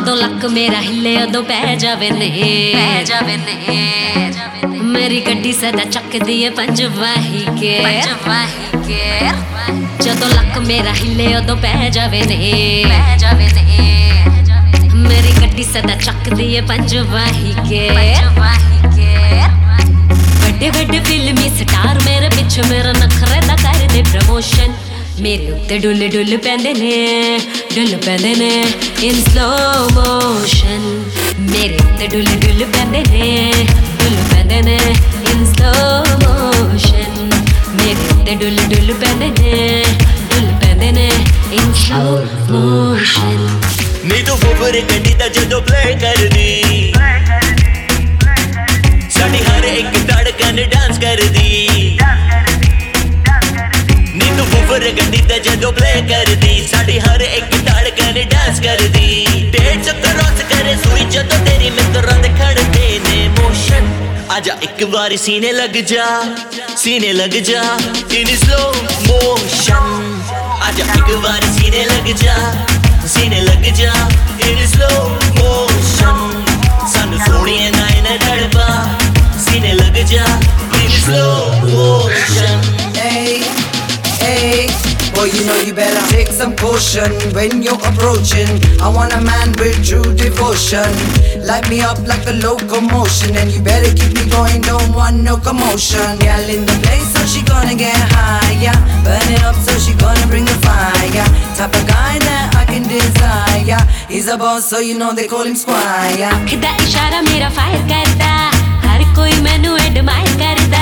जदों लक मेरा हिले उदों पै जावे ने मेरी गड्डी सदा चकदी है पंजवाही के जदों लक मेरा हिले उदों पै जावे ने मेरी गड्डी सदा चकदी है पंजवाही के बड़े बड़े फिल्मी स्टार मेरे पिछे मेरा नखरे दा करदे प्रमोशन मेरे उत्ते डुल डुल पैंदे ने इन स्लो मोशन मेरे उत्ते डुल डुल पैंदे ने इन स्लो मोशन मेरे उत्ते डुल डुल पैंदे ने इन स्लो मोशन नी तू फुफर गड्डी दा जदों प्ले करदी साडी हर एक धड़कन डांस करदी नी तू फुफर गड्डी दा जदों प्ले करदी साडी हर एक धड़कन डांस करदी 150 क्रॉस करे सुई जदों तेरी मित्तरां दे खड़दे ने मोशन आजा एक बारी सीने लग जा इन स्लो मोशन आजा एक बारी सीने लग जा इन स्लो मोशन सानू सोहणिए नाए ना डड़पा सीने लग जा in slow motion Hey, boy, you know you better take some caution when you're approaching. I want a man with true devotion. Light me up like a locomotion, and you better keep me going. Don't want no commotion. Girl in the place, so she gonna get higher. Burn it up, so she gonna bring the fire. Type of guy that I can desire. He's a boss, so you know they call him Squire. दा इशारा मेरा fire करदा हर कोई मैनू admire करदा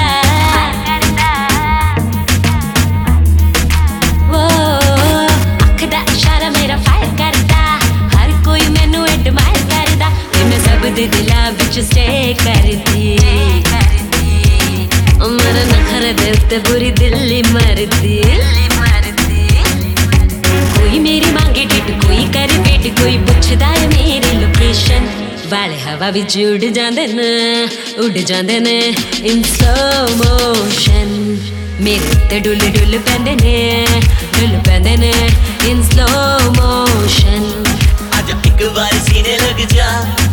दे दिला बिच stay करदी मेरा नखर दिल ते बुरी दिल्ली मरदी कोई मेरी मांगे डिट कोई करे वेट कोई पुछदा है मेरी लोकेशन वाले हवा विच उड़ जांदे ने इन स्लो मोशन मेरे उत्ते डुल डुल पैंदे ने इन स्लो मोशन आजा एक बार सीने लग जा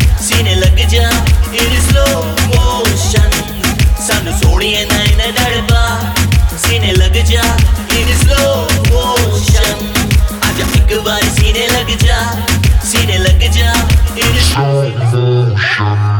इन स्लो मोशन सानू सोहणिए नाए ना डड़पा सीने लग जा इन स्लो मोशन आजा एक बार सीने लग जा इन स्लो मोशन